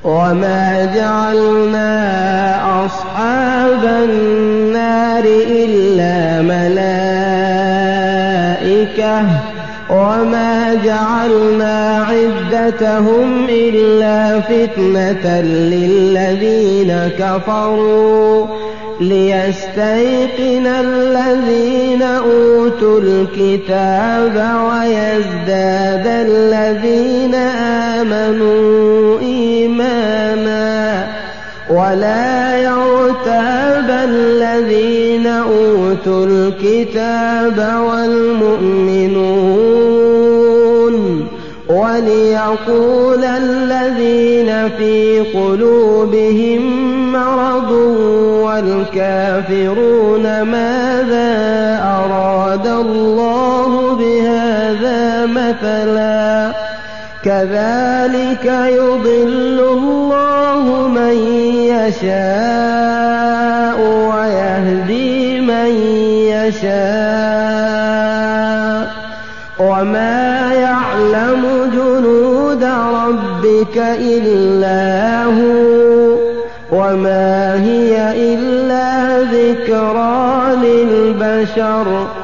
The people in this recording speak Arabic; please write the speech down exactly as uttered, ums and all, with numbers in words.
وما جعلنا أصحاب النار إلا ملائكة وما جعلنا عدتهم إلا فتنة للذين كفروا ليستيقن الذين أوتوا الكتاب ويزداد الذين آمنوا إيمانا ولا يرتاب الذين أوتوا الكتاب والمؤمنون وليقول الذين في قلوبهم مرض والكافرون ماذا أراد الله بهذا مثلا كذلك يضل الله من يشاء ويهدي من يشاء وما يعلم جنود ربك إلا هو وما هي إلا ذكرى للبشر